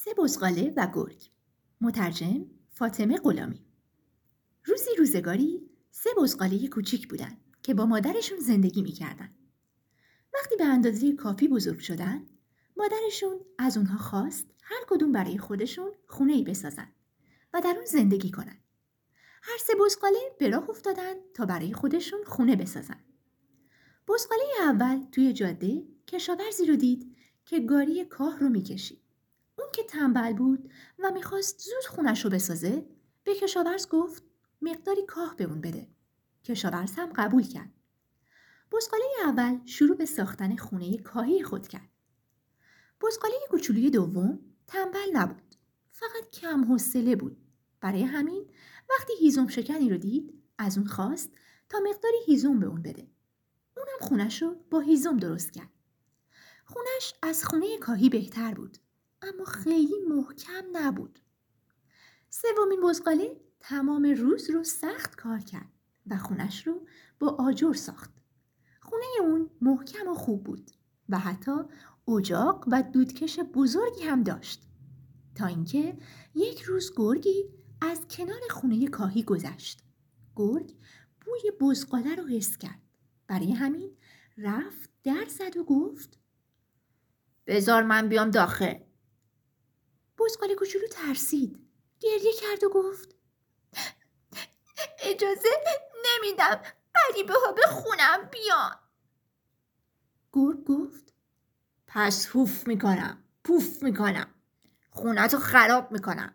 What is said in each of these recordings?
سه بزغاله و گرگ. مترجم فاطمه غلامی. روزی روزگاری سه بزغاله کوچیک بودن که با مادرشون زندگی میکردن. وقتی به اندازه کافی بزرگ شدن، مادرشون از اونها خواست هر کدوم برای خودشون خونه‌ای بسازن و در اون زندگی کنن. هر سه بزغاله به راه افتادن تا برای خودشون خونه بسازن. بزغاله اول توی جاده کشاورزی رو دید که گاری کاه رو میکشید. اون که تنبل بود و میخواست زود خونش رو بسازه، به کشاورز گفت مقداری کاه به اون بده. کشاورز هم قبول کرد. بزغاله اول شروع به ساختن خونه کاهی خود کرد. بزغاله کوچولوی دوم تنبل نبود، فقط کم حوصله بود. برای همین وقتی هیزم شکنی رو دید، از اون خواست تا مقداری هیزم به اون بده. اونم خونش رو با هیزم درست کرد. خونش از خونه کاهی بهتر بود، اما خیلی محکم نبود. سومین بزغاله تمام روز رو سخت کار کرد و خونش رو با آجر ساخت. خونه اون محکم و خوب بود و حتی اجاق و دودکش بزرگی هم داشت. تا اینکه یک روز گرگی از کنار خونه کاهی گذشت. گرگ بوی بزغاله رو حس کرد. برای همین رفت در زد و گفت بذار من بیام داخل. بزغاله کوچولو ترسید، گریه کرد و گفت اجازه نمیدم غریبه ها به خونم بیان. گرگ گفت پس هوف میکنم، پوف میکنم، خونتو خراب میکنم.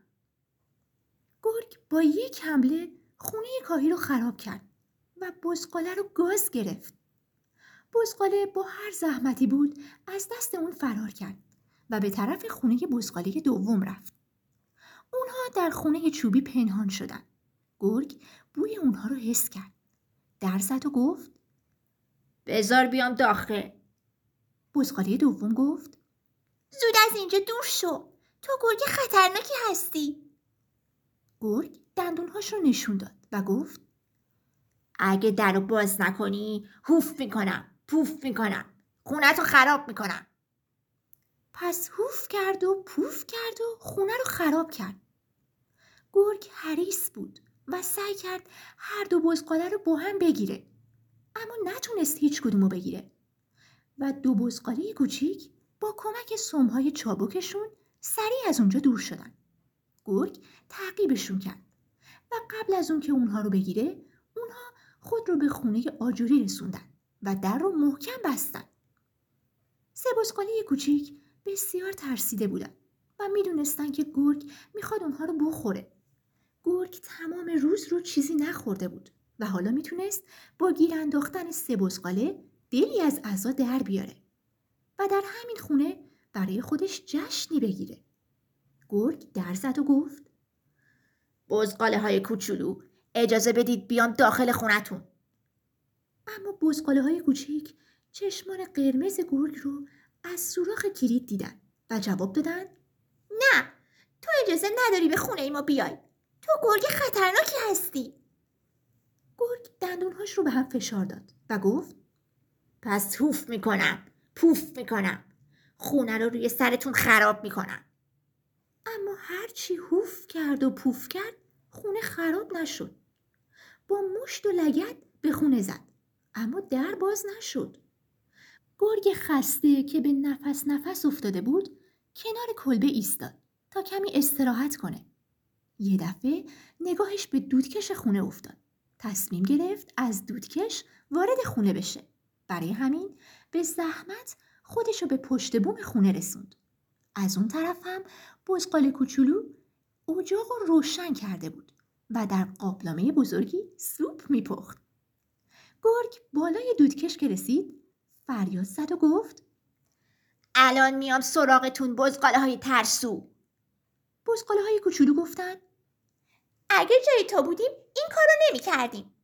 گرگ با یک حمله خونه کاهی رو خراب کرد و بزغاله رو گاز گرفت. بزغاله با هر زحمتی بود از دست اون فرار کرد و به طرف خونه بزغاله دوم رفت. اونها در خونه چوبی پنهان شدند. گرگ بوی اونها رو حس کرد. در زد و گفت بذار بیام داخل. بزغاله دوم گفت زود از اینجا دور شو، تو گرگ خطرناکی هستی. گرگ دندونهاش رو نشون داد و گفت اگه در رو باز نکنی هوف میکنم، پوف میکنم، خونتو خراب میکنم. پس هوف کرد و پوف کرد و خونه رو خراب کرد. گرگ حریص بود و سعی کرد هر دو بزغاله رو با هم بگیره، اما نتونست هیچ کدومو بگیره و دو بزغاله کوچیک با کمک سمهای چابکشون سریع از اونجا دور شدن. گرگ تعقیبشون کرد و قبل از اون که اونها رو بگیره، اونها خود رو به خونه آجوری رسوندن و در رو محکم بستن. سه بزغاله کوچیک بسیار ترسیده بودن و میدونستن که گرگ میخواد اونها رو بخوره. گرگ تمام روز رو چیزی نخورده بود و حالا میتونست با گیر انداختن سه بزغاله دلی از عزا در بیاره و در همین خونه برای خودش جشنی بگیره. گرگ در زد و گفت بزغاله های کوچولو، اجازه بدید بیام داخل خونتون. اما بزغاله های کوچیک چشمان قرمز گرگ رو از سوراخ کلید دیدن و جواب دادن نه، تو اجازه نداری به خونه ما بیای، تو گرگ خطرناکی هستی. گرگ دندونهاش رو به هم فشار داد و گفت پس هوف میکنم، پوف میکنم، خونه رو روی سرتون خراب میکنم. اما هرچی هوف کرد و پوف کرد خونه خراب نشد. با مشت و لگد به خونه زد، اما در باز نشد. گرگ خسته که به نفس نفس افتاده بود کنار کلبه ایستاد تا کمی استراحت کنه. یه دفعه نگاهش به دودکش خونه افتاد. تصمیم گرفت از دودکش وارد خونه بشه. برای همین به زحمت خودشو به پشت بوم خونه رسوند. از اون طرف هم بزغاله کوچولو اجاق رو روشن کرده بود و در قابلمه بزرگی سوپ میپخت. گرگ بالای دودکش که رسید فریاد زد و گفت الان میام سراغتون بزغاله های ترسو. بزغاله های کوچولو گفتن اگه جای تو بودیم این کارو نمی کردیم.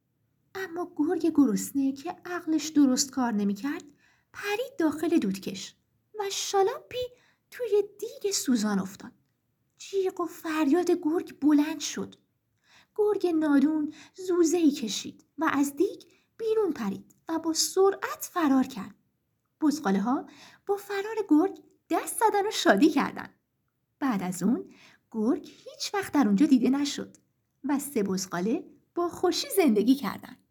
اما گرگ گرسنه که عقلش درست کار نمی کرد پرید داخل دودکش و شالاپی توی دیگ سوزان افتاد. جیغ و فریاد گرگ بلند شد. گرگ نادون زوزه‌ای کشید و از دیگ بیرون پرید و با سرعت فرار کرد. بزغاله ها با فرار گرگ دست زدن و شادی کردند. بعد از اون گرگ هیچ وقت در اونجا دیده نشد و 3 بزغاله با خوشی زندگی کردند.